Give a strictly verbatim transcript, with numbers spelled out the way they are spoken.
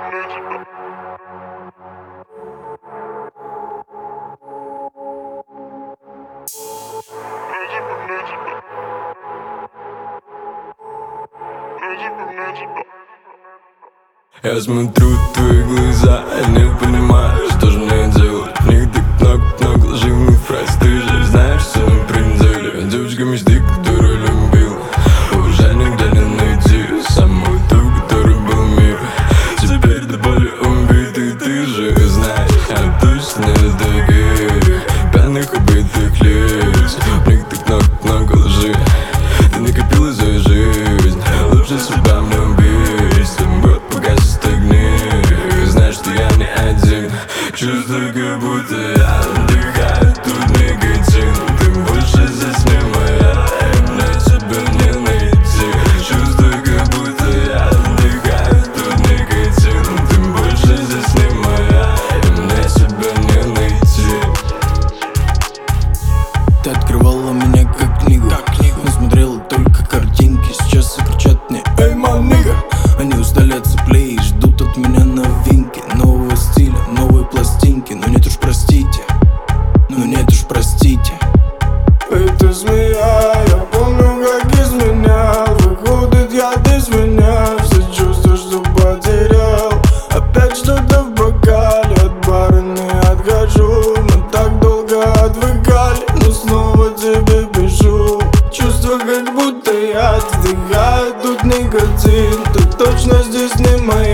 Я смотрю в твои глаза, я не понимаю, что же мне делать. В них так много-много лживых фраз. Ты же знаешь, что на пределе. Девочка мечты, которую любил, уже нигде не найти самую ту, которой был мир. Теперь до боли убитый, ты же знаешь, я точно из таких пьяных убитых лиц. В них так много-много лжи. Ты не копила свою жизнь, лучше себя мне убить. С тобой пока стагни, знаешь, что я не один. Чувствую, как будто я отдыхаю, тут никотин. Ты больше здесь не моя, и мне тебя не найти. Чувствую, как будто я отдыхаю, тут никотин. Ты больше здесь не моя, и мне тебя не найти. Ты открывала меня как книгу, как книгу. Но смотрела только картинки. Сейчас и кричат мне: эй, манига! Они устали от соплей и ждут от меня новинки, нового стиля, новые пластинки. Но нет уж простите, но нет уж простите. Это змея, я помню, как изменял. Выходит, я без меня все чувства, что потерял. Опять что-то в бокале, от бара не отхожу. Мы так долго отвыкали, но снова тебе пишу. Чувство, как будто я отдыхаю, тут никотин. Ты точно здесь не моя.